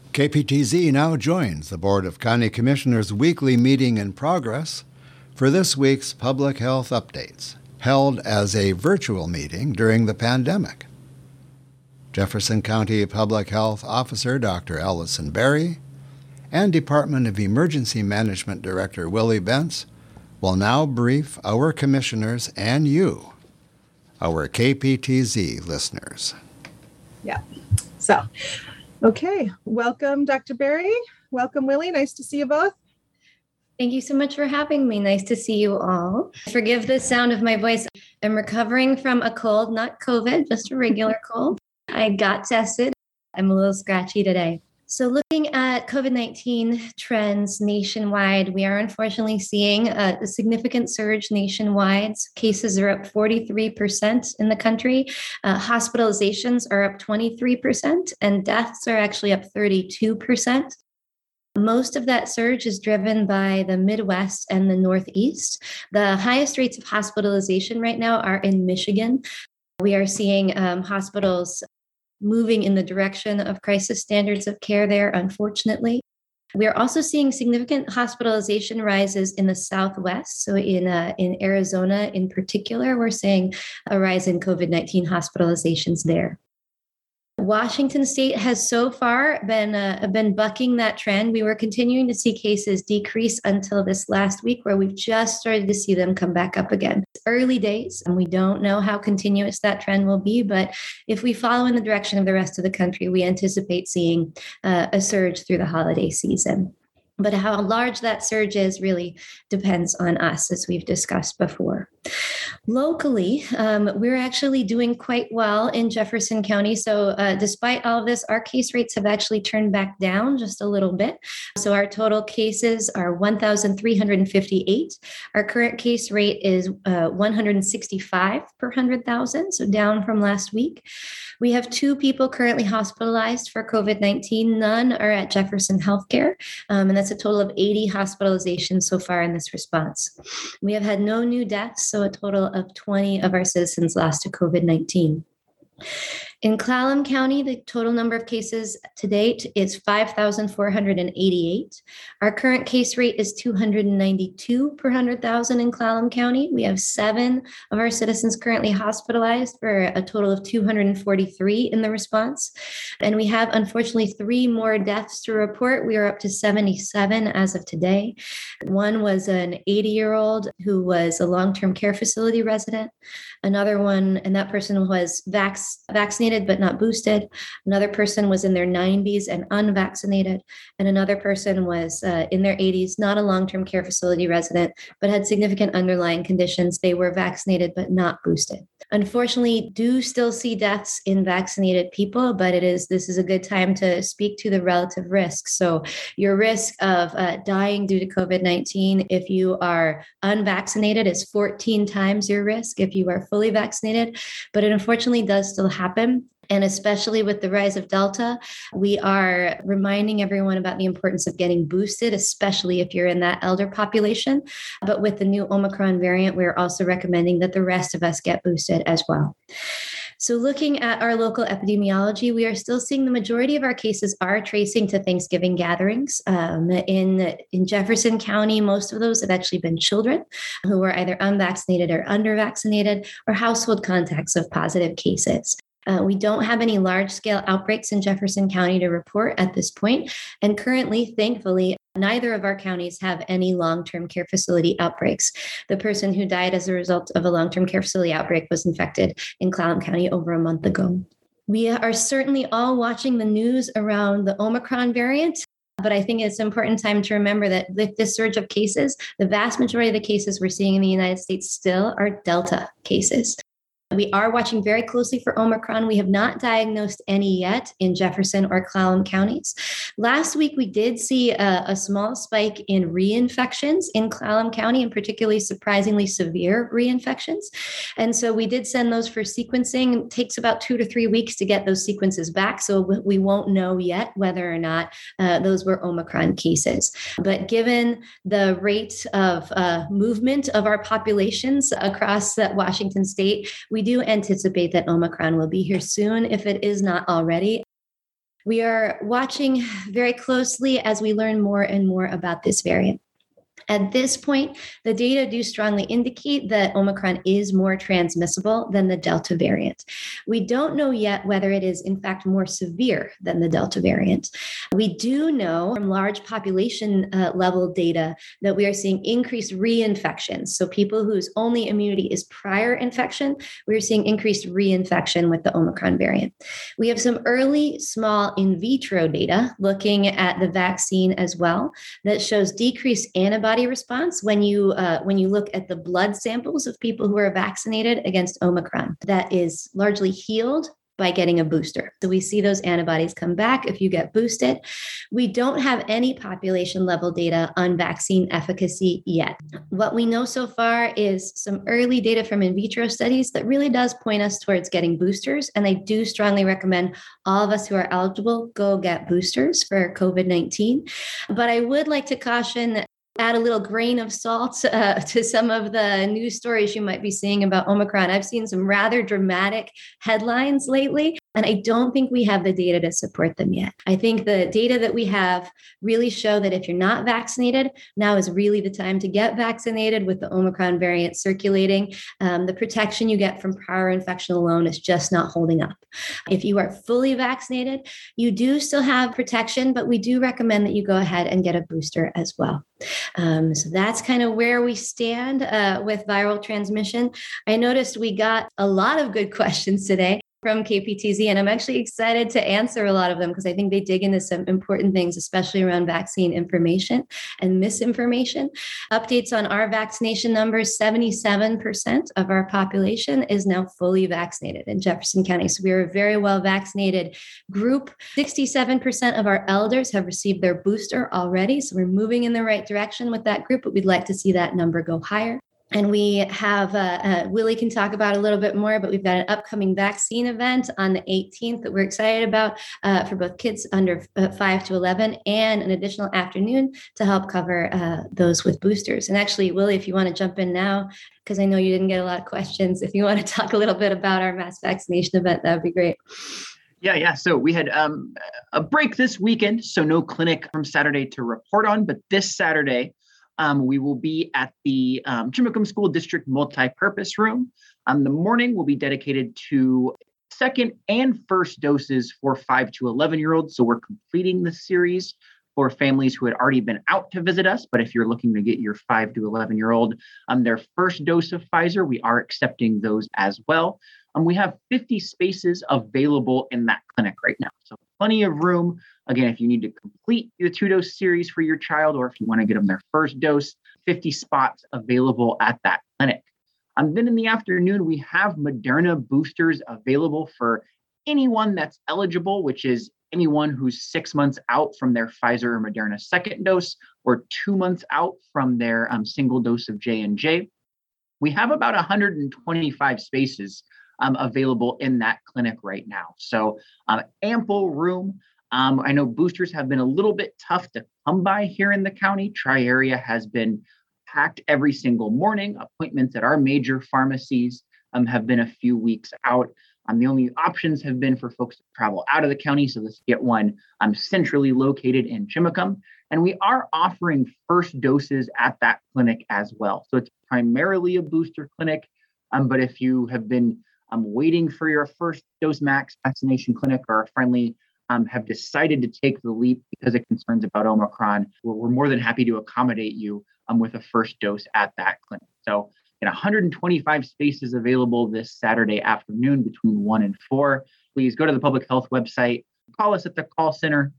KPTZ now joins the Board of County Commissioners' weekly meeting in progress for this week's Public Health Updates, held as a virtual meeting during the pandemic. Jefferson County Public Health Officer Dr. Allison Berry and Department of Emergency Management Director Willie Bentz will now brief our commissioners and you, our KPTZ listeners. Okay. Welcome, Dr. Berry. Welcome, Willie. Nice to see you both. Thank you so much for having me. Nice to see you all. Forgive the sound of my voice. I'm recovering from a cold, not COVID, just a regular cold. I got tested. I'm a little scratchy today. So looking at COVID-19 trends nationwide, we are unfortunately seeing a significant surge nationwide. Cases are up 43% in the country. Hospitalizations are up 23%, and deaths are actually up 32%. Most of that surge is driven by the Midwest and the Northeast. The highest rates of hospitalization right now are in Michigan. We are seeing hospitals moving in the direction of crisis standards of care there, unfortunately. We are also seeing significant hospitalization rises in the Southwest. So in Arizona in particular, we're seeing a rise in COVID-19 hospitalizations there. Washington State has so far been bucking that trend. We were continuing to see cases decrease until this last week, where we've just started to see them come back up again. It's early days, and we don't know how continuous that trend will be. But if we follow in the direction of the rest of the country, we anticipate seeing a surge through the holiday season. But how large that surge is really depends on us, as we've discussed before. Locally, we're actually doing quite well in Jefferson County. So despite all of this, our case rates have actually turned back down just a little bit. So our total cases are 1,358. Our current case rate is 165 per 100,000, so down from last week. We have 2 people currently hospitalized for COVID-19. None are at Jefferson Healthcare, and that's a total of 80 hospitalizations so far in this response. We have had no new deaths, so a total of 20 of our citizens lost to COVID-19. In Clallam County, the total number of cases to date is 5,488. Our current case rate is 292 per 100,000 in Clallam County. We have 7 of our citizens currently hospitalized for a total of 243 in the response. And we have, unfortunately, 3 more deaths to report. We are up to 77 as of today. One was an 80-year-old who was a long-term care facility resident. Another one, and that person was vaccinated but not boosted. Another person was in their 90s and unvaccinated. And another person was in their 80s, not a long-term care facility resident, but had significant underlying conditions. They were vaccinated but not boosted. Unfortunately, do still see deaths in vaccinated people, but this is a good time to speak to the relative risks. So your risk of dying due to COVID-19, if you are unvaccinated, is 14 times your risk if you are fully vaccinated, but it unfortunately does still happen. And especially with the rise of Delta, we are reminding everyone about the importance of getting boosted, especially if you're in that elder population. But with the new Omicron variant, we're also recommending that the rest of us get boosted as well. So looking at our local epidemiology, we are still seeing the majority of our cases are tracing to Thanksgiving gatherings. In Jefferson County, most of those have actually been children who were either unvaccinated or undervaccinated, or household contacts of positive cases. We don't have any large-scale outbreaks in Jefferson County to report at this point. And currently, thankfully, neither of our counties have any long-term care facility outbreaks. The person who died as a result of a long-term care facility outbreak was infected in Clallam County over a month ago. We are certainly all watching the news around the Omicron variant. But I think it's an important time to remember that with this surge of cases, the vast majority of the cases we're seeing in the United States still are Delta cases. We are watching very closely for Omicron. We have not diagnosed any yet in Jefferson or Clallam counties. Last week, we did see a small spike in reinfections in Clallam County, and particularly surprisingly severe reinfections. And so we did send those for sequencing. It takes about 2 to 3 weeks to get those sequences back. So we won't know yet whether or not those were Omicron cases. But given the rate of movement of our populations across Washington state, we do anticipate that Omicron will be here soon, if it is not already. We are watching very closely as we learn more and more about this variant. At this point, the data do strongly indicate that Omicron is more transmissible than the Delta variant. We don't know yet whether it is, in fact, more severe than the Delta variant. We do know from large population level data that we are seeing increased reinfections. So people whose only immunity is prior infection, we're seeing increased reinfection with the Omicron variant. We have some early small in vitro data looking at the vaccine as well that shows decreased antibody response when you look at the blood samples of people who are vaccinated against Omicron that is largely healed by getting a booster. So we see those antibodies come back if you get boosted. We don't have any population level data on vaccine efficacy yet. What we know so far is some early data from in vitro studies that really does point us towards getting boosters. And I do strongly recommend all of us who are eligible go get boosters for COVID-19. But I would like to caution, add a little grain of salt to some of the news stories you might be seeing about Omicron. I've seen some rather dramatic headlines lately, and I don't think we have the data to support them yet. I think the data that we have really show that if you're not vaccinated, now is really the time to get vaccinated with the Omicron variant circulating. The protection you get from prior infection alone is just not holding up. If you are fully vaccinated, you do still have protection, but we do recommend that you go ahead and get a booster as well. So that's kind of where we stand with viral transmission. I noticed we got a lot of good questions today from KPTZ, and I'm actually excited to answer a lot of them because I think they dig into some important things, especially around vaccine information and misinformation. Updates on our vaccination numbers: 77% of our population is now fully vaccinated in Jefferson County. So we are a very well vaccinated group. 67% of our elders have received their booster already. So we're moving in the right direction with that group, but we'd like to see that number go higher. And we have, Willie can talk about a little bit more, but we've got an upcoming vaccine event on the 18th that we're excited about for both kids under 5 to 11 and an additional afternoon to help cover those with boosters. And actually, Willie, if you want to jump in now, because I know you didn't get a lot of questions, if you want to talk a little bit about our mass vaccination event, that would be great. Yeah. So we had a break this weekend, so no clinic from Saturday to report on, but this Saturday, we will be at the Chimacum School District Multi-Purpose Room. The morning will be dedicated to second and first doses for 5 to 11-year-olds. So we're completing the series for families who had already been out to visit us. But if you're looking to get your 5 to 11-year-old their first dose of Pfizer, we are accepting those as well. We have 50 spaces available in that clinic right now. So plenty of room. Again, if you need to complete the 2-dose series for your child, or if you want to get them their first dose, 50 spots available at that clinic. Then in the afternoon, we have Moderna boosters available for anyone that's eligible, which is anyone who's 6 months out from their Pfizer or Moderna second dose, or 2 months out from their single dose of J&J. We have about 125 spaces available in that clinic right now. So ample room. I know boosters have been a little bit tough to come by here in the county. Tri-area has been packed every single morning. Appointments at our major pharmacies have been a few weeks out. The only options have been for folks to travel out of the county. So let's get one centrally located in Chimacum. And we are offering first doses at that clinic as well. So it's primarily a booster clinic. But if you have been waiting for your first dose max vaccination clinic, or friendly have decided to take the leap because of concerns about Omicron, we're more than happy to accommodate you with a first dose at that clinic. So 125 spaces available this Saturday afternoon between 1 and 4. Please go to the public health website. Call us at the call center,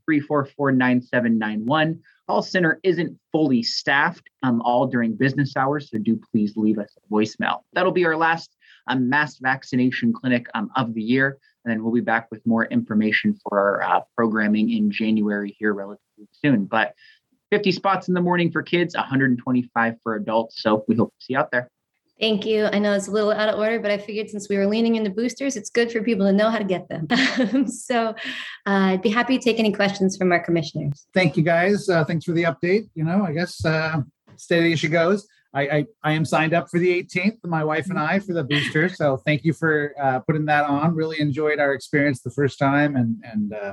344-9791. Call center isn't fully staffed all during business hours, so do please leave us a voicemail. That'll be our last mass vaccination clinic of the year. And then we'll be back with more information for our programming in January here relatively soon. But 50 spots in the morning for kids, 125 for adults. So we hope to see you out there. Thank you. I know it's a little out of order, but I figured since we were leaning into boosters, it's good for people to know how to get them. So I'd be happy to take any questions from our commissioners. Thank you, guys. Thanks for the update. I guess steady as she goes. I am signed up for the 18th, my wife and I, for the booster. So thank you for putting that on. Really enjoyed our experience the first time, and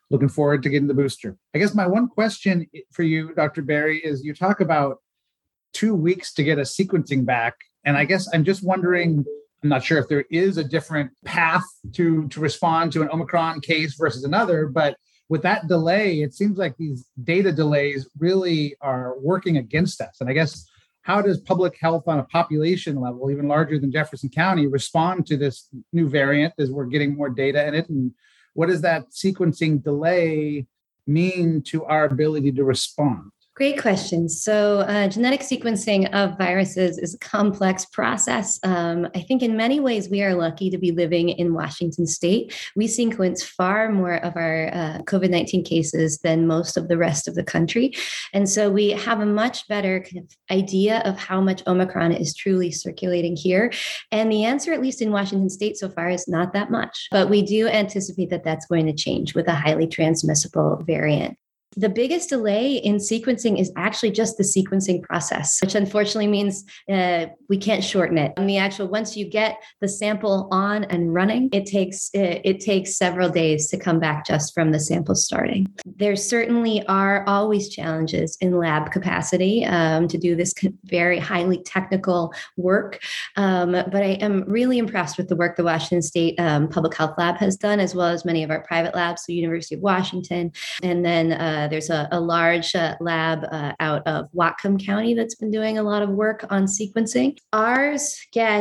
looking forward to getting the booster. I guess my one question for you, Dr. Berry, is you talk about 2 weeks to get a sequencing back. And I guess I'm just wondering, I'm not sure if there is a different path to respond to an Omicron case versus another, but with that delay, it seems like these data delays really are working against us. And I guess, how does public health on a population level, even larger than Jefferson County, respond to this new variant as we're getting more data in it? And what does that sequencing delay mean to our ability to respond? Great question. So genetic sequencing of viruses is a complex process. I think in many ways, we are lucky to be living in Washington state. We sequence far more of our COVID-19 cases than most of the rest of the country. And so we have a much better kind of idea of how much Omicron is truly circulating here. And the answer, at least in Washington state so far, is not that much. But we do anticipate that that's going to change with a highly transmissible variant. The biggest delay in sequencing is actually just the sequencing process, which unfortunately means we can't shorten it. And once you get the sample on and running, it takes several days to come back just from the sample starting. There certainly are always challenges in lab capacity to do this very highly technical work. But I am really impressed with the work the Washington State Public Health Lab has done, as well as many of our private labs, the University of Washington, and then there's a large lab out of Whatcom County that's been doing a lot of work on sequencing. Ours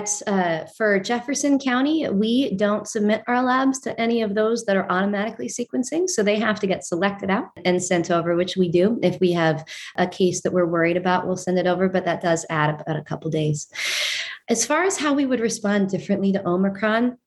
for Jefferson County, we don't submit our labs to any of those that are automatically sequencing. So they have to get selected out and sent over, which we do. If we have a case that we're worried about, we'll send it over, but that does add about a couple days. As far as how we would respond differently to Omicron,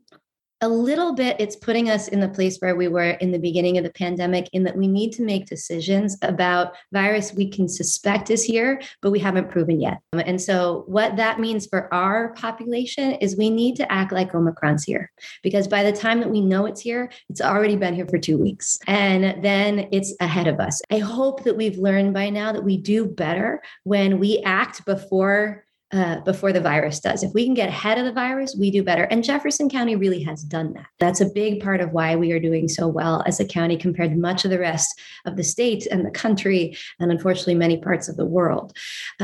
a little bit, it's putting us in the place where we were in the beginning of the pandemic, in that we need to make decisions about virus we can suspect is here, but we haven't proven yet. And so what that means for our population is we need to act like Omicron's here, because by the time that we know it's here, it's already been here for 2 weeks. And then it's ahead of us. I hope that we've learned by now that we do better when we act before the virus does. If we can get ahead of the virus, we do better. And Jefferson County really has done that. That's a big part of why we are doing so well as a county compared to much of the rest of the state and the country, and unfortunately many parts of the world.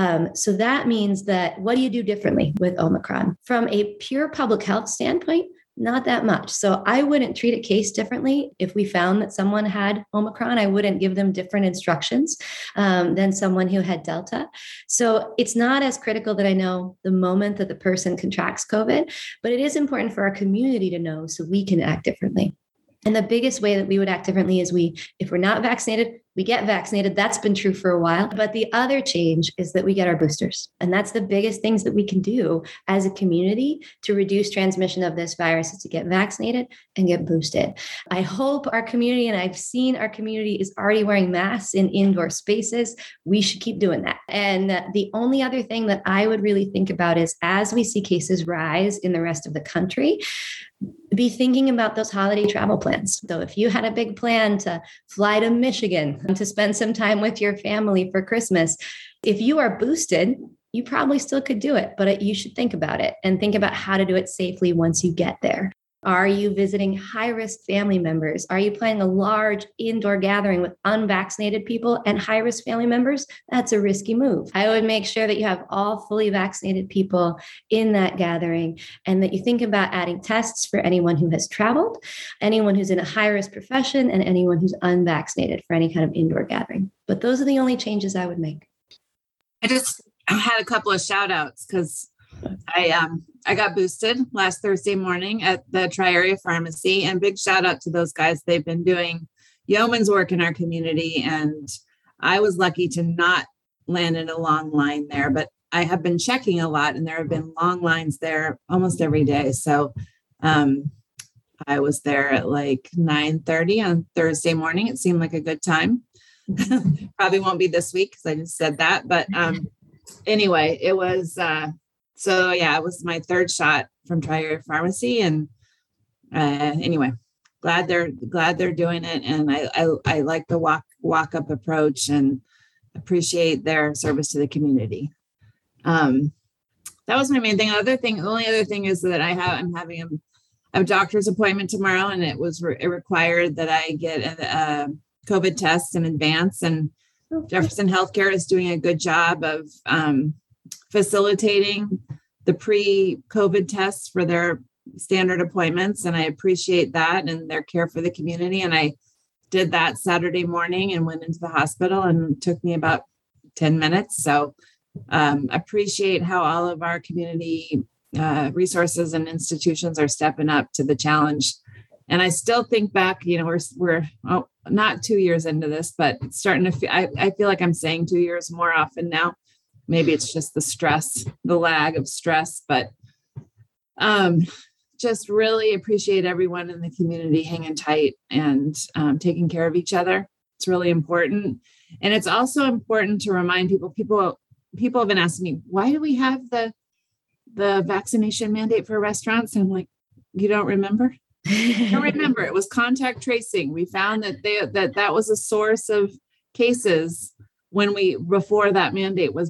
So that means that, what do you do differently with Omicron? From a pure public health standpoint, not that much. So I wouldn't treat a case differently. If we found that someone had Omicron, I wouldn't give them different instructions than someone who had Delta. So it's not as critical that I know the moment that the person contracts COVID, but it is important for our community to know so we can act differently. And the biggest way that we would act differently is if we're not vaccinated, we get vaccinated. That's been true for a while. But the other change is that we get our boosters. And that's the biggest things that we can do as a community to reduce transmission of this virus, is to get vaccinated and get boosted. I hope our community, and I've seen our community is already wearing masks in indoor spaces. We should keep doing that. And the only other thing that I would really think about is, as we see cases rise in the rest of the country, be thinking about those holiday travel plans. So if you had a big plan to fly to Michigan to spend some time with your family for Christmas, if you are boosted, you probably still could do it, but you should think about it and think about how to do it safely once you get there. Are you visiting high-risk family members? Are you planning a large indoor gathering with unvaccinated people and high-risk family members? That's a risky move. I would make sure that you have all fully vaccinated people in that gathering, and that you think about adding tests for anyone who has traveled, anyone who's in a high-risk profession, and anyone who's unvaccinated for any kind of indoor gathering. But those are the only changes I would make. I just had a couple of shout outs because I got boosted last Thursday morning at the Tri-Area Pharmacy, and big shout out to those guys. They've been doing yeoman's work in our community, and I was lucky to not land in a long line there, but I have been checking a lot, and there have been long lines there almost every day. So I was there at like 9:30 on Thursday morning. It seemed like a good time. Probably won't be this week because I just said that, but anyway, it was it was my third shot from Tri-Area Pharmacy, and anyway, glad they're doing it, and I like the walk up approach and appreciate their service to the community. That was my main thing. The only other thing is that I I have a doctor's appointment tomorrow, and it was it required that I get a COVID test in advance. And Jefferson Healthcare is doing a good job of facilitating the pre-COVID tests for their standard appointments. And I appreciate that and their care for the community. And I did that Saturday morning and went into the hospital, and it took me about 10 minutes. So appreciate how all of our community resources and institutions are stepping up to the challenge. And I still think back, we're not 2 years into this, but it's starting to feel, I feel like I'm saying 2 years more often now. Maybe it's just the stress, the lag of stress, but just really appreciate everyone in the community hanging tight and taking care of each other. It's really important. And it's also important to remind people have been asking me, why do we have the vaccination mandate for restaurants? And I'm like, you don't remember? I don't remember. It was contact tracing. We found that that was a source of cases before that mandate was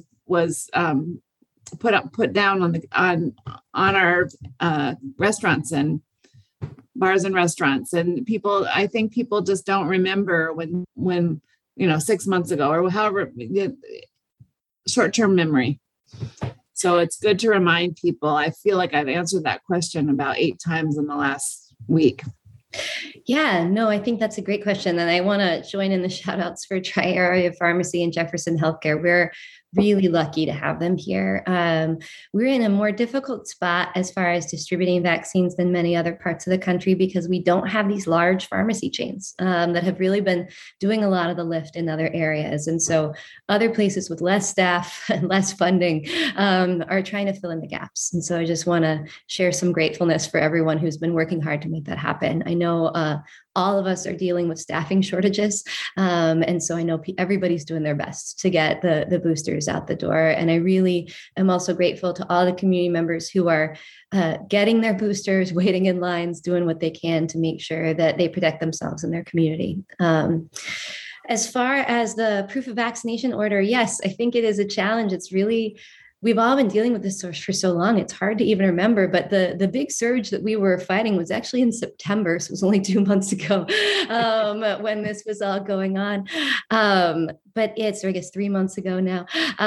put down on our restaurants and bars and restaurants. And I think people just don't remember when 6 months ago or however, short-term memory. So it's good to remind people. I feel like I've answered that question about 8 times in the last week. Yeah, no, I think that's a great question. And I want to join in the shout outs for Tri-Area Pharmacy and Jefferson Healthcare. We're really lucky to have them here. We're in a more difficult spot as far as distributing vaccines than many other parts of the country because we don't have these large pharmacy chains that have really been doing a lot of the lift in other areas. And so other places with less staff and less funding are trying to fill in the gaps. And so I just want to share some gratefulness for everyone who's been working hard to make that happen. I know all of us are dealing with staffing shortages. And so I know everybody's doing their best to get the boosters out the door. And I really am also grateful to all the community members who are getting their boosters, waiting in lines, doing what they can to make sure that they protect themselves and their community. As far as the proof of vaccination order, yes, I think it is a challenge. It's really, we've all been dealing with this for so long. It's hard to even remember, but the big surge that we were fighting was actually in September. So it was only 2 months ago when this was all going on. But it's, or I guess 3 months ago now,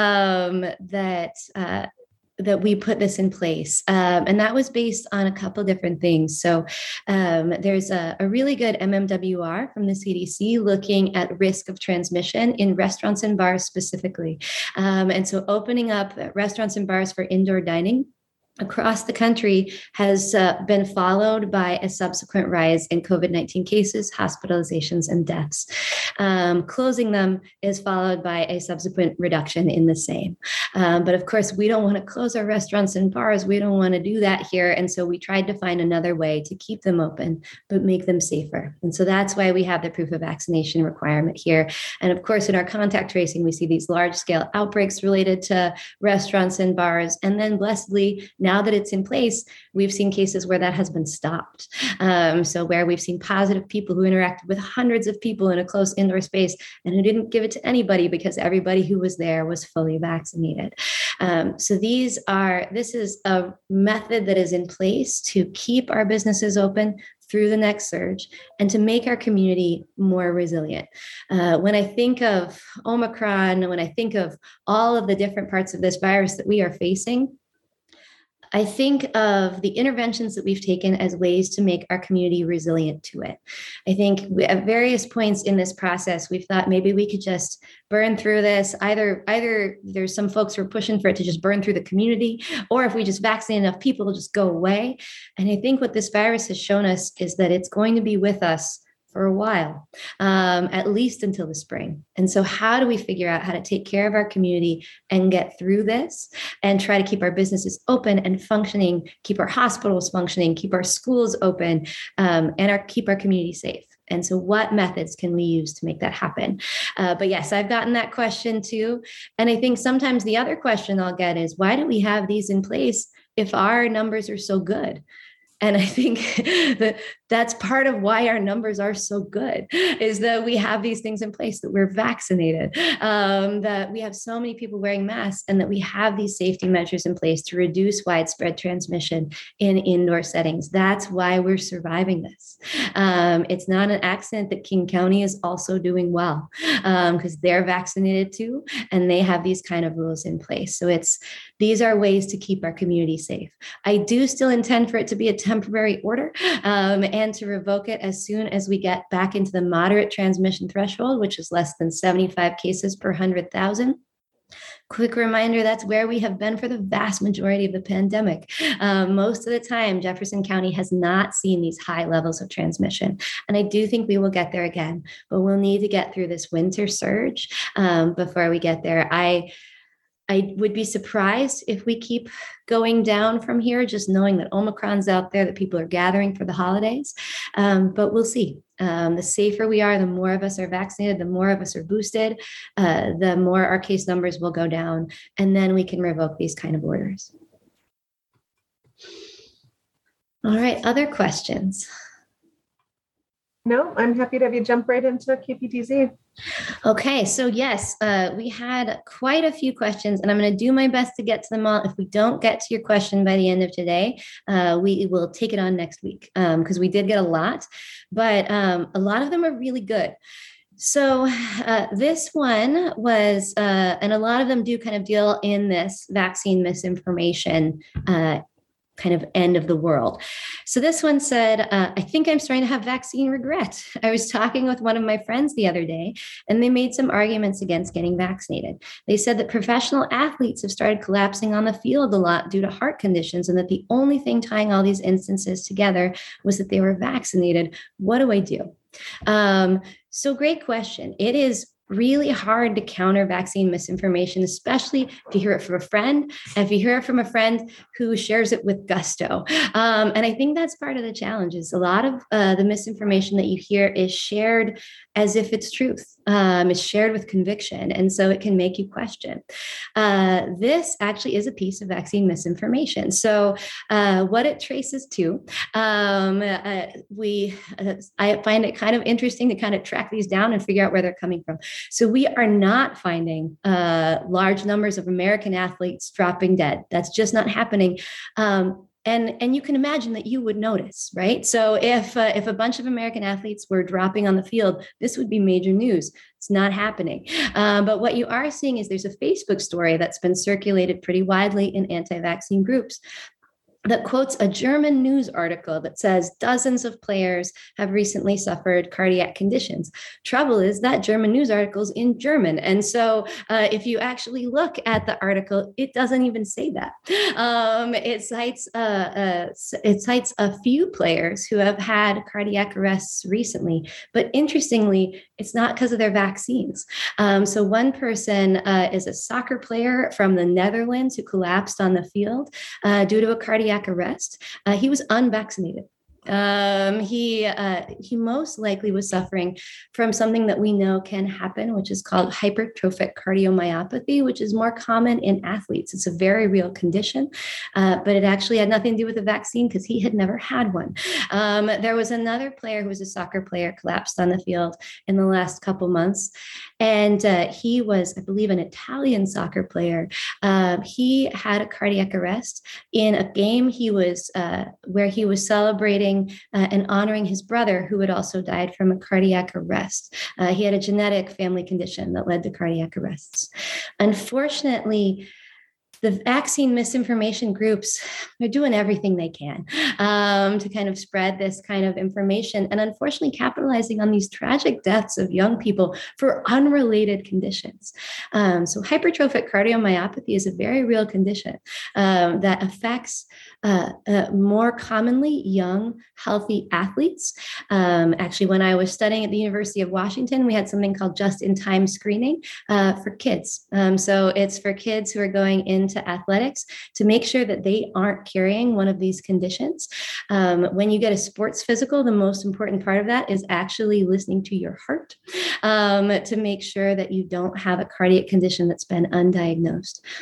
that we put this in place. And that was based on a couple different things. So there's a really good MMWR from the CDC looking at risk of transmission in restaurants and bars specifically. And so opening up restaurants and bars for indoor dining across the country has been followed by a subsequent rise in COVID-19 cases, hospitalizations, and deaths. Closing them is followed by a subsequent reduction in the same. But of course, we don't want to close our restaurants and bars. We don't want to do that here. And so we tried to find another way to keep them open, but make them safer. And so that's why we have the proof of vaccination requirement here. And of course, in our contact tracing, we see these large scale outbreaks related to restaurants and bars. And then blessedly, now that it's in place, we've seen cases where that has been stopped. So where we've seen positive people who interacted with hundreds of people in a close indoor space and who didn't give it to anybody because everybody who was there was fully vaccinated. So this is a method that is in place to keep our businesses open through the next surge and to make our community more resilient. When I think of Omicron, when I think of all of the different parts of this virus that we are facing, I think of the interventions that we've taken as ways to make our community resilient to it. I think at various points in this process, we've thought maybe we could just burn through this. Either there's some folks who are pushing for it to just burn through the community, or if we just vaccinate enough people, it'll just go away. And I think what this virus has shown us is that it's going to be with us for a while, at least until the spring. And so how do we figure out how to take care of our community and get through this and try to keep our businesses open and functioning, keep our hospitals functioning, keep our schools open, and keep our community safe? And so what methods can we use to make that happen? But yes, I've gotten that question too. And I think sometimes the other question I'll get is, why do we have these in place if our numbers are so good? And I think that that's part of why our numbers are so good, is that we have these things in place, that we're vaccinated, that we have so many people wearing masks, and that we have these safety measures in place to reduce widespread transmission in indoor settings. That's why we're surviving this. It's not an accident that King County is also doing well, because they're vaccinated too, and they have these kind of rules in place. So these are ways to keep our community safe. I do still intend for it to be a temporary order, and to revoke it as soon as we get back into the moderate transmission threshold, which is less than 75 cases per 100,000. Quick reminder, that's where we have been for the vast majority of the pandemic. Most of the time, Jefferson County has not seen these high levels of transmission. And I do think we will get there again, but we'll need to get through this winter surge before we get there. I would be surprised if we keep going down from here, just knowing that Omicron's out there, that people are gathering for the holidays. But we'll see. The safer we are, the more of us are vaccinated, the more of us are boosted, the more our case numbers will go down, and then we can revoke these kind of orders. All right, other questions? No, I'm happy to have you jump right into QPTZ. Okay, so yes, we had quite a few questions, and I'm going to do my best to get to them all. If we don't get to your question by the end of today, we will take it on next week, because we did get a lot, but a lot of them are really good. So this one was, and a lot of them do kind of deal in this vaccine misinformation kind of end of the world. So this one said, I think I'm starting to have vaccine regret. I was talking with one of my friends the other day, and they made some arguments against getting vaccinated. They said that professional athletes have started collapsing on the field a lot due to heart conditions, and that the only thing tying all these instances together was that they were vaccinated. What do I do? So great question. It is really hard to counter vaccine misinformation, especially if you hear it from a friend, and if you hear it from a friend who shares it with gusto. And I think that's part of the challenge, is a lot of the misinformation that you hear is shared as if it's truth. It's shared with conviction, and so it can make you question. This actually is a piece of vaccine misinformation. So what it traces to, I find it kind of interesting to kind of track these down and figure out where they're coming from. So we are not finding large numbers of American athletes dropping dead. That's just not happening. And you can imagine that you would notice, right? So if a bunch of American athletes were dropping on the field, this would be major news. It's not happening. But what you are seeing is there's a Facebook story that's been circulated pretty widely in anti-vaccine groups that quotes a German news article that says dozens of players have recently suffered cardiac conditions. Trouble is that German news article's in German. And so if you actually look at the article, it doesn't even say that. It cites a few players who have had cardiac arrests recently, but interestingly, it's not because of their vaccines. So one person is a soccer player from the Netherlands who collapsed on the field due to a cardiac arrest. He was unvaccinated. He most likely was suffering from something that we know can happen, which is called hypertrophic cardiomyopathy, which is more common in athletes. It's a very real condition, but it actually had nothing to do with the vaccine because he had never had one. There was another player who was a soccer player, collapsed on the field in the last couple months, and he was, I believe, an Italian soccer player. He had a cardiac arrest in a game where he was celebrating and honoring his brother, who had also died from a cardiac arrest. He had a genetic family condition that led to cardiac arrests. Unfortunately, the vaccine misinformation groups are doing everything they can to kind of spread this kind of information, and unfortunately capitalizing on these tragic deaths of young people for unrelated conditions. So hypertrophic cardiomyopathy is a very real condition that affects more commonly young, healthy athletes. Actually, when I was studying at the University of Washington, we had something called just-in-time screening for kids. So it's for kids who are going into athletics to make sure that they aren't carrying one of these conditions. When you get a sports physical, the most important part of that is actually listening to your heart to make sure that you don't have a cardiac condition that's been undiagnosed.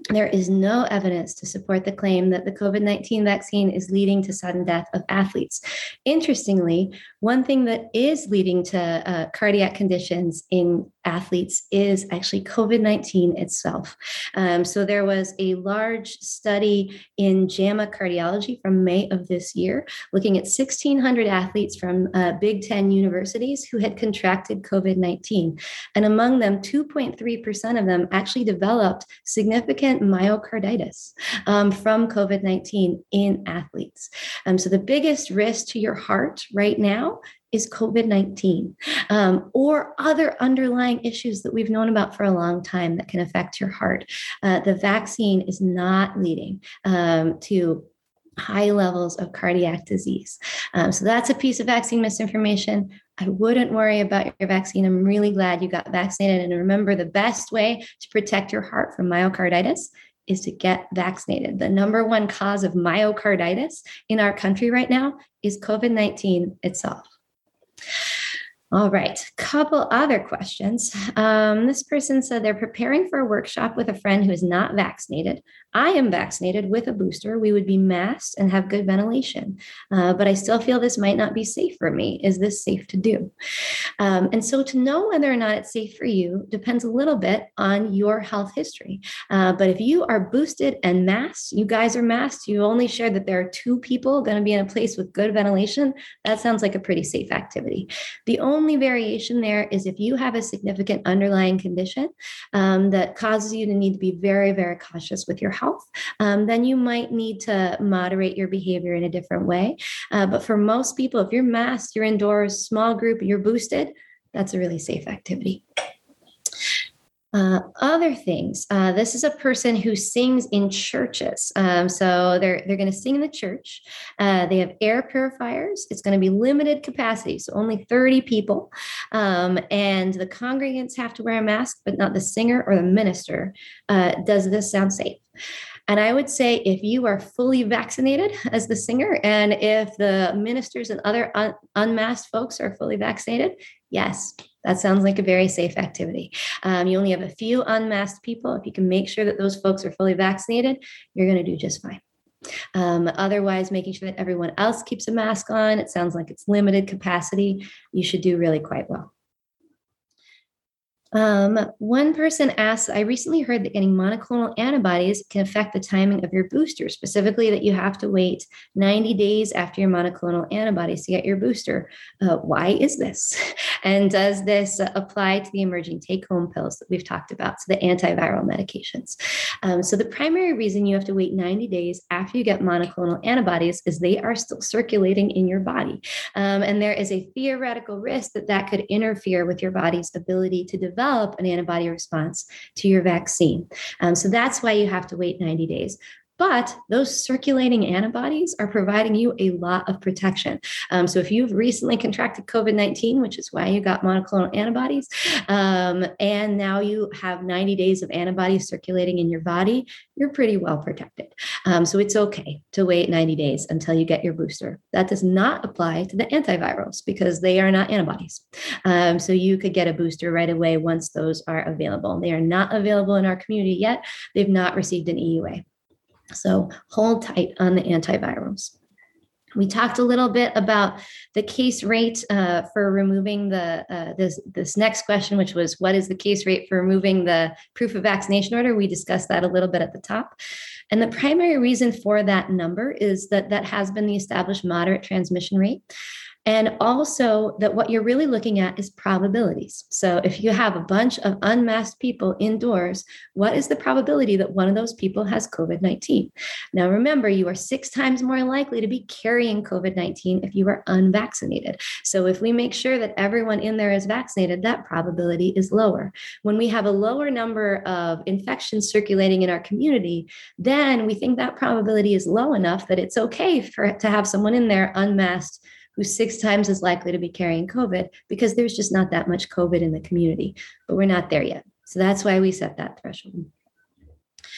There is no evidence to support the claim that the COVID-19 vaccine is leading to sudden death of athletes. Interestingly, one thing that is leading to cardiac conditions in athletes is actually COVID-19 itself. So there was a large study in JAMA Cardiology from May of this year, looking at 1,600 athletes from Big Ten universities who had contracted COVID-19. And among them, 2.3% of them actually developed significant myocarditis from COVID-19 in athletes. So the biggest risk to your heart right now is COVID-19 or other underlying issues that we've known about for a long time that can affect your heart. The vaccine is not leading to high levels of cardiac disease. So that's a piece of vaccine misinformation. I wouldn't worry about your vaccine. I'm really glad you got vaccinated. And remember, the best way to protect your heart from myocarditis is to get vaccinated. The number one cause of myocarditis in our country right now is COVID-19 itself. All right, couple other questions. This person said they're preparing for a workshop with a friend who is not vaccinated. I am vaccinated with a booster. We would be masked and have good ventilation, but I still feel this might not be safe for me. Is this safe to do? And so to know whether or not it's safe for you depends a little bit on your health history. But if you are boosted and masked, you guys are masked, you only shared that there are 2 people going to be in a place with good ventilation, that sounds like a pretty safe activity. The only variation there is if you have a significant underlying condition that causes you to need to be very, very cautious with your health, then you might need to moderate your behavior in a different way. But for most people, if you're masked, you're indoors, small group, you're boosted, that's a really safe activity. Other things, this is a person who sings in churches. So they're going to sing in the church. They have air purifiers. It's going to be limited capacity, so only 30 people. And the congregants have to wear a mask, but not the singer or the minister. Does this sound safe? And I would say if you are fully vaccinated as the singer, and if the ministers and other unmasked folks are fully vaccinated, yes, that sounds like a very safe activity. You only have a few unmasked people. If you can make sure that those folks are fully vaccinated, you're going to do just fine. Otherwise, making sure that everyone else keeps a mask on, it sounds like it's limited capacity, you should do really quite well. One person asked, I recently heard that getting monoclonal antibodies can affect the timing of your booster, specifically that you have to wait 90 days after your monoclonal antibodies to get your booster. Why is this? And does this apply to the emerging take-home pills that we've talked about, so the antiviral medications? So the primary reason you have to wait 90 days after you get monoclonal antibodies is they are still circulating in your body. And there is a theoretical risk that that could interfere with your body's ability to develop an antibody response to your vaccine. So that's why you have to wait 90 days. But those circulating antibodies are providing you a lot of protection. So if you've recently contracted COVID-19, which is why you got monoclonal antibodies, and now you have 90 days of antibodies circulating in your body, you're pretty well protected. So it's okay to wait 90 days until you get your booster. That does not apply to the antivirals because they are not antibodies. So you could get a booster right away once those are available. They are not available in our community yet. They've not received an EUA. So hold tight on the antivirals. We talked a little bit about the case rate for removing this next question, which was, what is the case rate for removing the proof of vaccination order? We discussed that a little bit at the top. And the primary reason for that number is that that has been the established moderate transmission rate. And also that what you're really looking at is probabilities. So if you have a bunch of unmasked people indoors, what is the probability that one of those people has COVID-19? Now, remember, you are 6 times more likely to be carrying COVID-19 if you are unvaccinated. So if we make sure that everyone in there is vaccinated, that probability is lower. When we have a lower number of infections circulating in our community, then we think that probability is low enough that it's okay to have someone in there unmasked who's 6 times as likely to be carrying COVID, because there's just not that much COVID in the community, but we're not there yet. So that's why we set that threshold.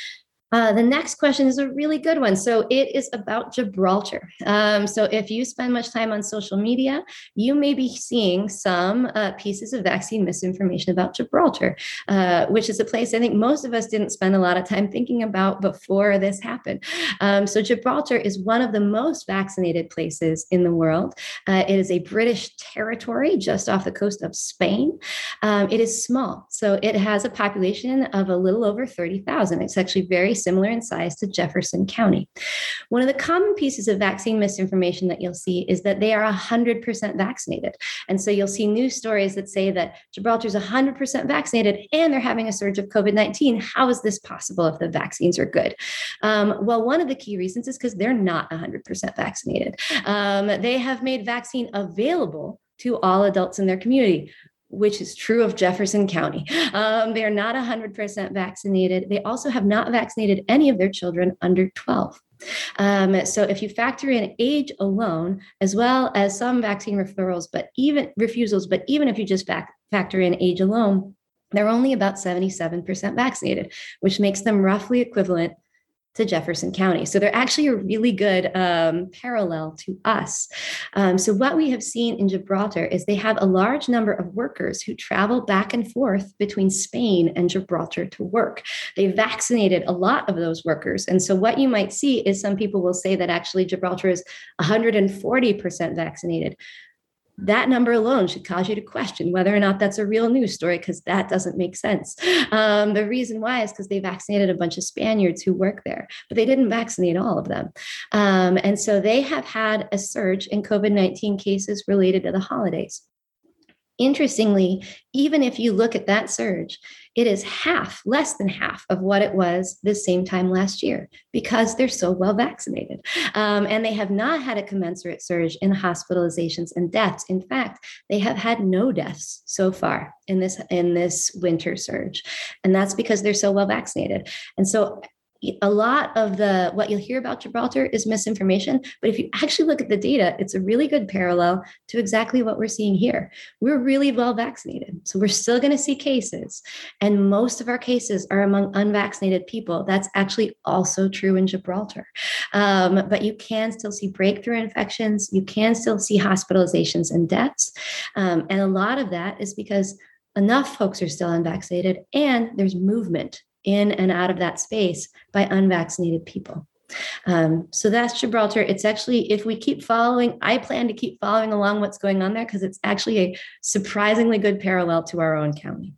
The next question is a really good one. So it is about Gibraltar. So if you spend much time on social media, you may be seeing some pieces of vaccine misinformation about Gibraltar, which is a place I think most of us didn't spend a lot of time thinking about before this happened. So Gibraltar is one of the most vaccinated places in the world. It is a British territory just off the coast of Spain. It is small, so it has a population of a little over 30,000. It's actually very similar in size to Jefferson County. One of the common pieces of vaccine misinformation that you'll see is that they are 100% vaccinated. And so you'll see news stories that say that Gibraltar's 100% vaccinated and they're having a surge of COVID-19. How is this possible if the vaccines are good? Well, one of the key reasons is because they're not 100% vaccinated. They have made vaccine available to all adults in their community, which is true of Jefferson County. They are not 100% vaccinated. They also have not vaccinated any of their children under 12. So if you factor in age alone, as well as some vaccine refusals, but even if you just factor in age alone, they're only about 77% vaccinated, which makes them roughly equivalent to Jefferson County. So they're actually a really good parallel to us. So what we have seen in Gibraltar is they have a large number of workers who travel back and forth between Spain and Gibraltar to work. They vaccinated a lot of those workers. And so what you might see is some people will say that actually Gibraltar is 140% vaccinated. That number alone should cause you to question whether or not that's a real news story, because that doesn't make sense. The reason why is because they vaccinated a bunch of Spaniards who work there, but they didn't vaccinate all of them. And so they have had a surge in COVID-19 cases related to the holidays. Interestingly, even if you look at that surge, it is less than half of what it was the same time last year, because they're so well vaccinated. And they have not had a commensurate surge in hospitalizations and deaths. In fact, they have had no deaths so far in this winter surge. And that's because they're so well vaccinated. And so a lot of what you'll hear about Gibraltar is misinformation, but if you actually look at the data, it's a really good parallel to exactly what we're seeing here. We're really well vaccinated, so we're still going to see cases, and most of our cases are among unvaccinated people. That's actually also true in Gibraltar, but you can still see breakthrough infections, you can still see hospitalizations and deaths, and a lot of that is because enough folks are still unvaccinated, and there's movement in and out of that space by unvaccinated people. So that's Gibraltar. It's actually, if we keep following, I plan to keep following along what's going on there, because it's actually a surprisingly good parallel to our own county.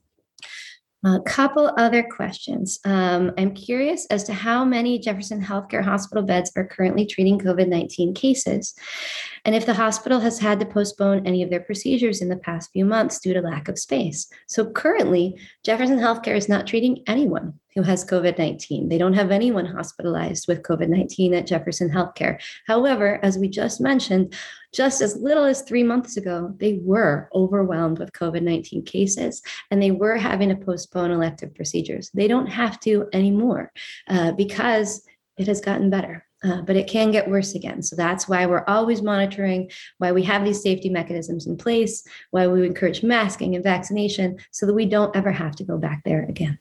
A couple other questions. I'm curious as to how many Jefferson Healthcare Hospital beds are currently treating COVID-19 cases, and if the hospital has had to postpone any of their procedures in the past few months due to lack of space. So currently, Jefferson Healthcare is not treating anyone who has COVID-19. They don't have anyone hospitalized with COVID-19 at Jefferson Healthcare. However, as we just mentioned, just as little as 3 months ago, they were overwhelmed with COVID-19 cases, and they were having to postpone elective procedures. They don't have to anymore because it has gotten better. But it can get worse again. So that's why we're always monitoring, why we have these safety mechanisms in place, why we encourage masking and vaccination, so that we don't ever have to go back there again.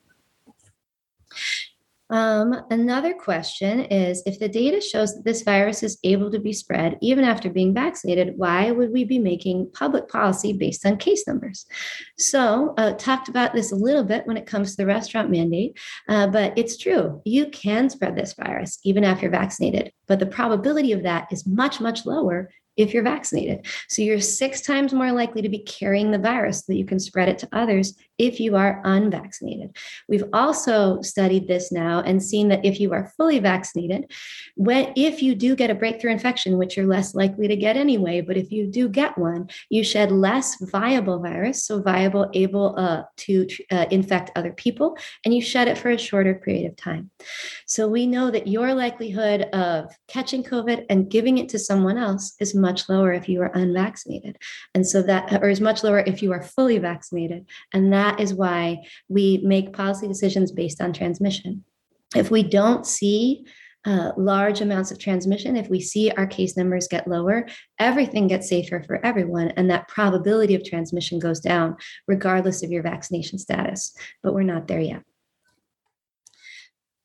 Another question is, if the data shows that this virus is able to be spread even after being vaccinated, why would we be making public policy based on case numbers? So talked about this a little bit when it comes to the restaurant mandate, but it's true. You can spread this virus even after you're vaccinated, but the probability of that is much, much lower if you're vaccinated. So you're 6 times more likely to be carrying the virus so that you can spread it to others if you are unvaccinated. We've also studied this now and seen that if you are fully vaccinated, if you do get a breakthrough infection, which you're less likely to get anyway, but if you do get one, you shed less viable virus, so able to infect other people, and you shed it for a shorter period of time. So we know that your likelihood of catching COVID and giving it to someone else is much lower if you are unvaccinated. And so or is much lower if you are fully vaccinated. And that is why we make policy decisions based on transmission. If we don't see large amounts of transmission, if we see our case numbers get lower, everything gets safer for everyone. And that probability of transmission goes down regardless of your vaccination status. But we're not there yet.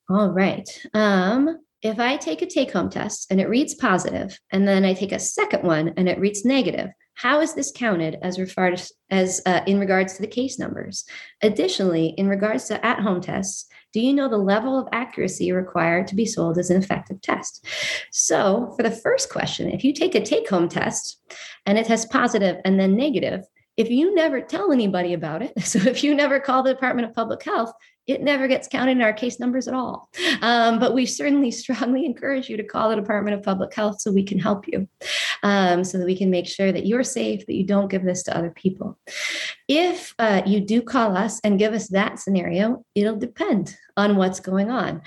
All right. If I take a take-home test and it reads positive, and then I take a second one and it reads negative, how is this counted as in regards to the case numbers? Additionally, in regards to at-home tests, do you know the level of accuracy required to be sold as an effective test? So for the first question, if you take a take-home test and it tests positive and then negative, if you never tell anybody about it, so if you never call the Department of Public Health, it never gets counted in our case numbers at all. But we certainly strongly encourage you to call the Department of Public Health so we can help you, so that we can make sure that you're safe, that you don't give this to other people. If you do call us and give us that scenario, it'll depend on what's going on.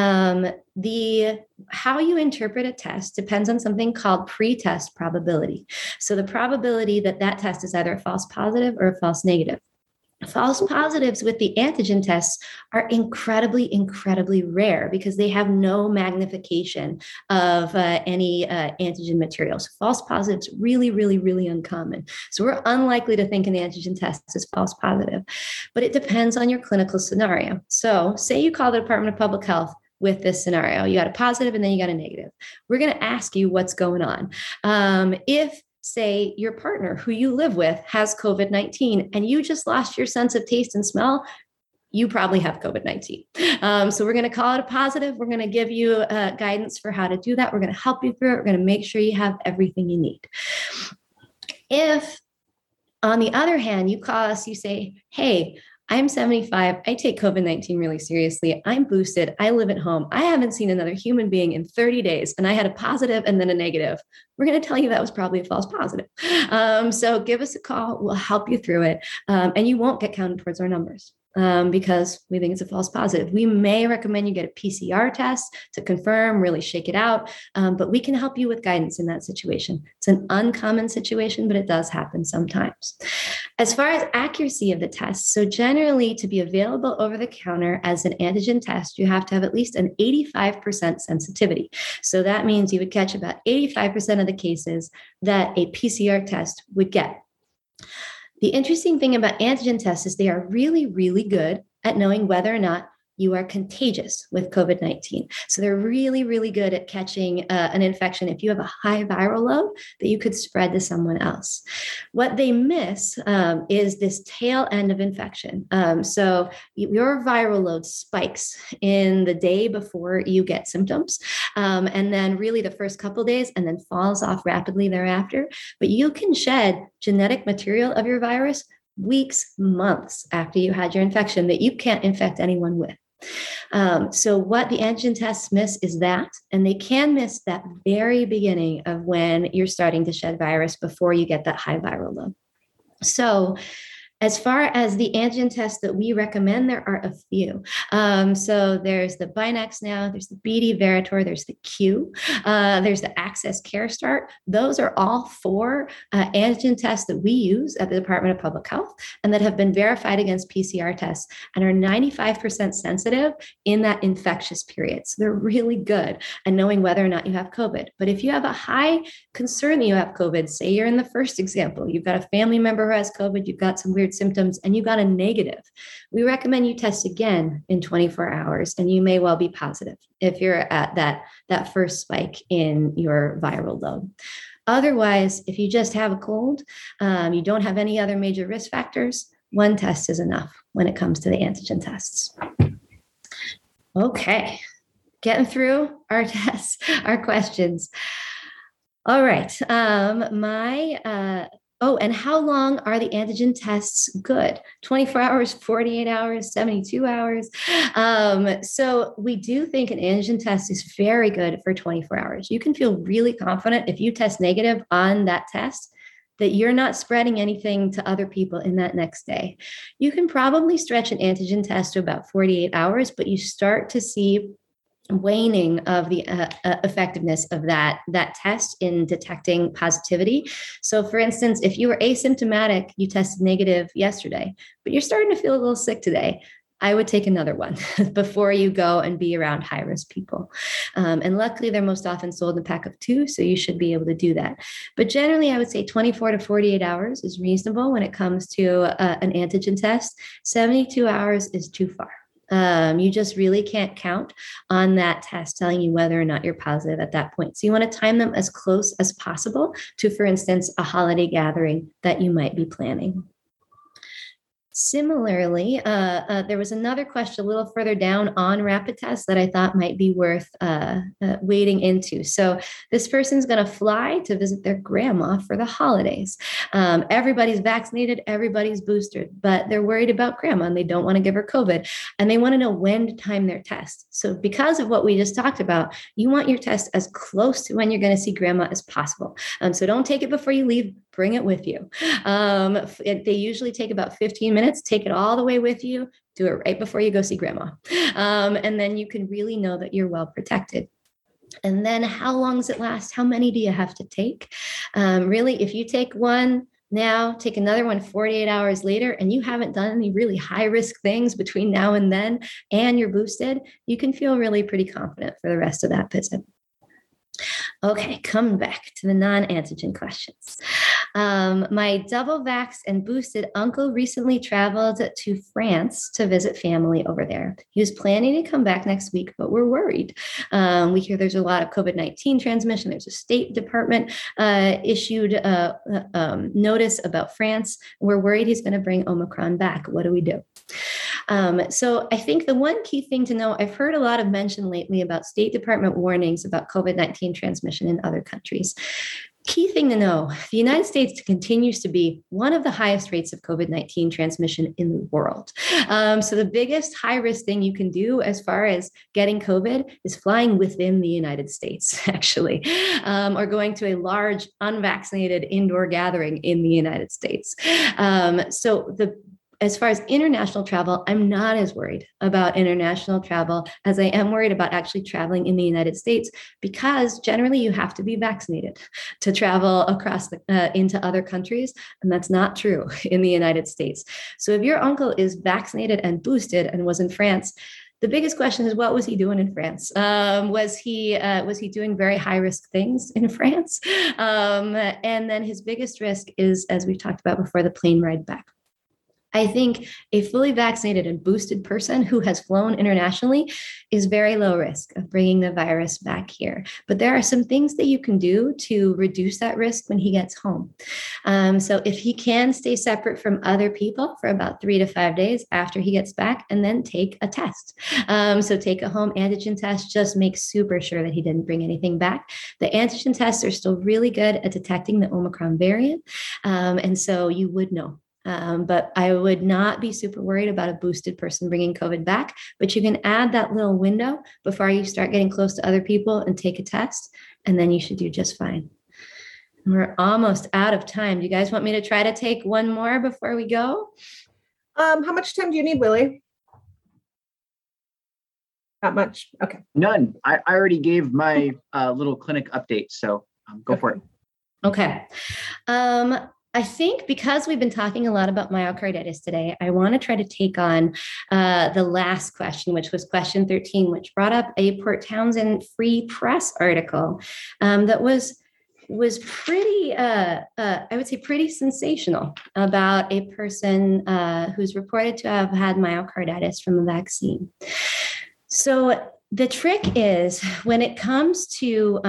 How you interpret a test depends on something called pre-test probability. So the probability that that test is either a false positive or a false negative. False positives with the antigen tests are incredibly, incredibly rare because they have no magnification of any antigen materials. False positives, really, really, really uncommon. So we're unlikely to think an antigen test is false positive, but it depends on your clinical scenario. So say you call the Department of Public Health with this scenario, you got a positive and then you got a negative. We're going to ask you what's going on. If say your partner who you live with has COVID-19 and you just lost your sense of taste and smell, you probably have COVID-19. So we're going to call it a positive. We're going to give you guidance for how to do that. We're going to help you through it. We're going to make sure you have everything you need. If, on the other hand, you call us, you say, hey, I'm 75. I take COVID-19 really seriously. I'm boosted. I live at home. I haven't seen another human being in 30 days, and I had a positive and then a negative. We're going to tell you that was probably a false positive. So give us a call. We'll help you through it. And you won't get counted towards our numbers. Because we think it's a false positive. We may recommend you get a PCR test to confirm, really shake it out, but we can help you with guidance in that situation. It's an uncommon situation, but it does happen sometimes. As far as accuracy of the test, so generally to be available over the counter as an antigen test, you have to have at least an 85% sensitivity. So that means you would catch about 85% of the cases that a PCR test would get. The interesting thing about antigen tests is they are really, really good at knowing whether or not you are contagious with COVID-19. So they're really, really good at catching an infection if you have a high viral load that you could spread to someone else. What they miss is this tail end of infection. So your viral load spikes in the day before you get symptoms, and then really the first couple of days, and then falls off rapidly thereafter. But you can shed genetic material of your virus weeks, months after you had your infection that you can't infect anyone with. So what the antigen tests miss is that, and they can miss that very beginning of when you're starting to shed virus before you get that high viral load. So as far as the antigen tests that we recommend, there are a few. So there's the Binax now, there's the BD Veritor, there's the Q, there's the Access CareStart. Those are all four antigen tests that we use at the Department of Public Health and that have been verified against PCR tests and are 95% sensitive in that infectious period. So they're really good at knowing whether or not you have COVID. But if you have a high concern that you have COVID, say you're in the first example, you've got a family member who has COVID, you've got some weird symptoms and you got a negative, we recommend you test again in 24 hours and you may well be positive if you're at that first spike in your viral load. Otherwise, if you just have a cold, you don't have any other major risk factors, one test is enough when it comes to the antigen tests. Okay, getting through our tests, our questions. All right, and how long are the antigen tests good? 24 hours, 48 hours, 72 hours. So we do think an antigen test is very good for 24 hours. You can feel really confident if you test negative on that test that you're not spreading anything to other people in that next day. You can probably stretch an antigen test to about 48 hours, but you start to see waning of the effectiveness of that test in detecting positivity. So for instance, if you were asymptomatic, you tested negative yesterday, but you're starting to feel a little sick today, I would take another one before you go and be around high-risk people. And luckily, they're most often sold in a pack of 2, so you should be able to do that. But generally, I would say 24 to 48 hours is reasonable when it comes to an antigen test. 72 hours is too far. You just really can't count on that test telling you whether or not you're positive at that point. So you want to time them as close as possible to, for instance, a holiday gathering that you might be planning. Similarly, there was another question a little further down on rapid tests that I thought might be worth wading into. So this person's going to fly to visit their grandma for the holidays. Everybody's vaccinated, everybody's boosted, but they're worried about grandma and they don't want to give her COVID. And they want to know when to time their test. So because of what we just talked about, you want your test as close to when you're going to see grandma as possible. So don't take it before you leave. Bring it with you. They usually take about 15 minutes. Take it all the way with you. Do it right before you go see grandma. And then you can really know that you're well protected. And then how long does it last? How many do you have to take? Really, if you take one now, take another one 48 hours later, and you haven't done any really high risk things between now and then, and you're boosted, you can feel really pretty confident for the rest of that visit. Okay, coming back to the non-antigen questions. My double vax and boosted uncle recently traveled to France to visit family over there. He was planning to come back next week, but we're worried. We hear there's a lot of COVID-19 transmission. There's a State Department issued notice about France. We're worried he's going to bring Omicron back. What do we do? So I think the one key thing to know, I've heard a lot of mention lately about State Department warnings about COVID-19 transmission in other countries. Key thing to know, the United States continues to be one of the highest rates of COVID-19 transmission in the world. So the biggest high risk thing you can do as far as getting COVID is flying within the United States, actually, or going to a large unvaccinated indoor gathering in the United States. As far as international travel, I'm not as worried about international travel as I am worried about actually traveling in the United States, because generally you have to be vaccinated to travel across into other countries. And that's not true in the United States. So if your uncle is vaccinated and boosted and was in France, the biggest question is, what was he doing in France? Was he doing very high risk things in France? And then his biggest risk is, as we've talked about before, the plane ride back. I think a fully vaccinated and boosted person who has flown internationally is very low risk of bringing the virus back here. But there are some things that you can do to reduce that risk when he gets home. So if he can stay separate from other people for about 3 to 5 days after he gets back, and then take a test. So take a home antigen test, just make super sure that he didn't bring anything back. The antigen tests are still really good at detecting the Omicron variant. And so you would know. But I would not be super worried about a boosted person bringing COVID back, but you can add that little window before you start getting close to other people and take a test, and then you should do just fine. We're almost out of time. Do you guys want me to try to take one more before we go? How much time do you need, Willie? Not much. Okay. None. I already gave my little clinic update, so go for it. Okay. I think because we've been talking a lot about myocarditis today, I want to try to take on the last question, which was question 13, which brought up a Port Townsend Free Press article that was pretty, I would say, pretty sensational about a person who's reported to have had myocarditis from a vaccine. So the trick is when it comes to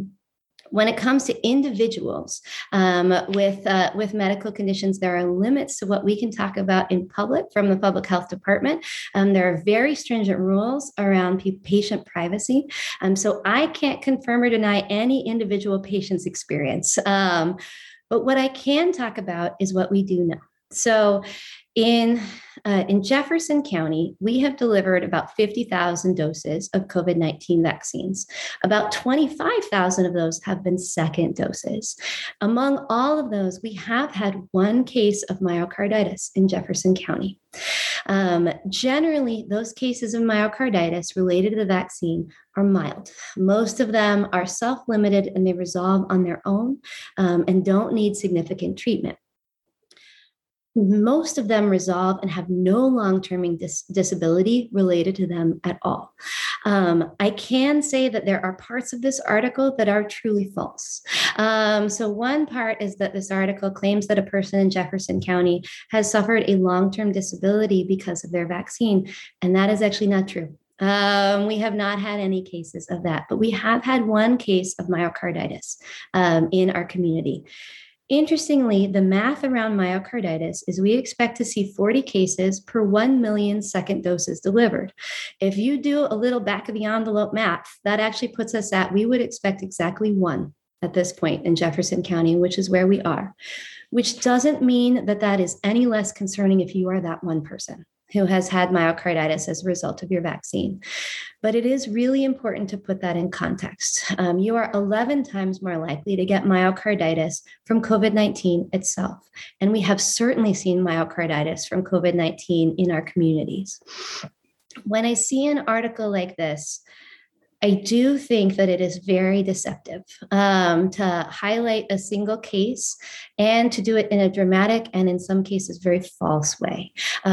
individuals with medical conditions, there are limits to what we can talk about in public from the public health department. There are very stringent rules around patient privacy. So I can't confirm or deny any individual patient's experience. But what I can talk about is what we do know. So in Jefferson County, we have delivered about 50,000 doses of COVID-19 vaccines. About 25,000 of those have been second doses. Among all of those, we have had one case of myocarditis in Jefferson County. Generally, those cases of myocarditis related to the vaccine are mild. Most of them are self-limited and they resolve on their own and don't need significant treatment. most of them resolve and have no long-term disability related to them at all. I can say that there are parts of this article that are truly false. So one part is that this article claims that a person in Jefferson County has suffered a long-term disability because of their vaccine, and that is actually not true. We have not had any cases of that, but we have had one case of myocarditis in our community. Interestingly, the math around myocarditis is we expect to see 40 cases per 1 million second doses delivered. If you do a little back of the envelope math, that actually puts us at, we would expect exactly 1 at this point in Jefferson County, which is where we are, which doesn't mean that that is any less concerning if you are that one person who has had myocarditis as a result of your vaccine. But it is really important to put that in context. You are 11 times more likely to get myocarditis from COVID-19 itself. And we have certainly seen myocarditis from COVID-19 in our communities. When I see an article like this, I do think that it is very deceptive to highlight a single case and to do it in a dramatic and in some cases very false way,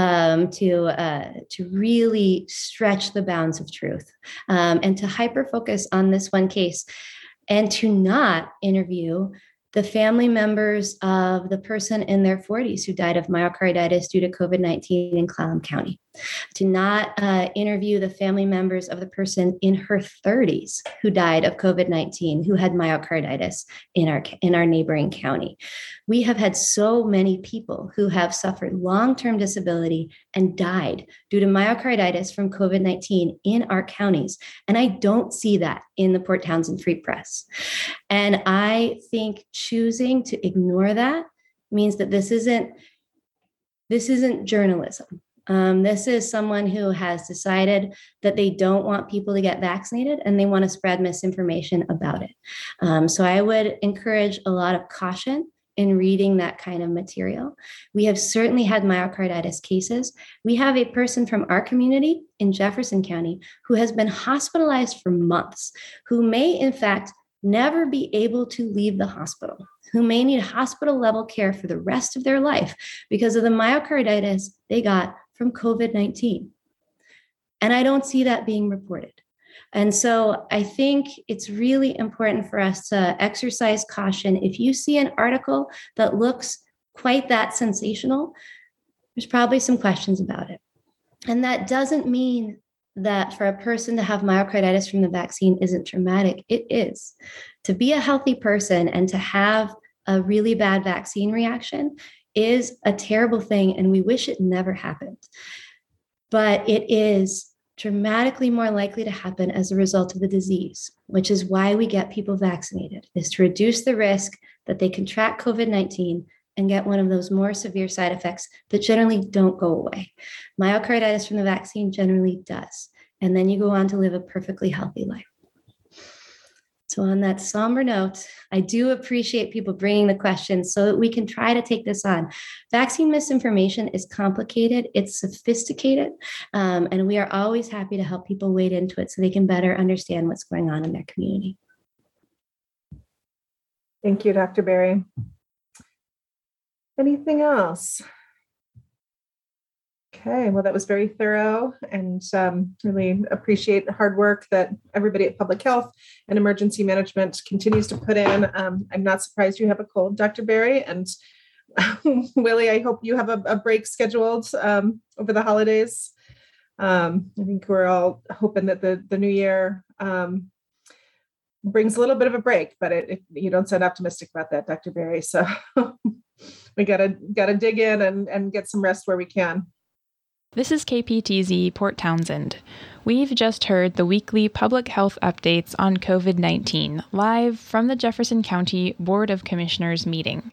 to really stretch the bounds of truth and to hyper-focus on this one case and to not interview the family members of the person in their 40s who died of myocarditis due to COVID-19 in Clallam County, to not interview the family members of the person in her 30s who died of COVID-19, who had myocarditis in our neighboring county. We have had so many people who have suffered long-term disability and died due to myocarditis from COVID-19 in our counties. And I don't see that in the Port Townsend Free Press. And I think choosing to ignore that means that this isn't journalism. This is someone who has decided that they don't want people to get vaccinated and they want to spread misinformation about it. So I would encourage a lot of caution in reading that kind of material. We have certainly had myocarditis cases. We have a person from our community in Jefferson County who has been hospitalized for months, who may in fact never be able to leave the hospital, who may need hospital level care for the rest of their life because of the myocarditis they got from COVID-19. And I don't see that being reported. And so I think it's really important for us to exercise caution. If you see an article that looks quite that sensational, there's probably some questions about it. And that doesn't mean that for a person to have myocarditis from the vaccine isn't traumatic. It is. To be a healthy person and to have a really bad vaccine reaction is a terrible thing, and we wish it never happened. But it is dramatically more likely to happen as a result of the disease, which is why we get people vaccinated, is to reduce the risk that they contract COVID-19 and get one of those more severe side effects that generally don't go away. Myocarditis from the vaccine generally does. And then you go on to live a perfectly healthy life. So on that somber note, I do appreciate people bringing the questions so that we can try to take this on. Vaccine misinformation is complicated, it's sophisticated, and we are always happy to help people wade into it so they can better understand what's going on in their community. Thank you, Dr. Berry. Anything else? Okay, well, that was very thorough, and really appreciate the hard work that everybody at Public Health and Emergency Management continues to put in. I'm not surprised you have a cold, Dr. Berry, and Willie, I hope you have a break scheduled over the holidays. I think we're all hoping that the new year brings a little bit of a break, but you don't sound optimistic about that, Dr. Berry. So we gotta dig in and get some rest where we can. This is KPTZ Port Townsend. We've just heard the weekly public health updates on COVID-19 live from the Jefferson County Board of Commissioners meeting.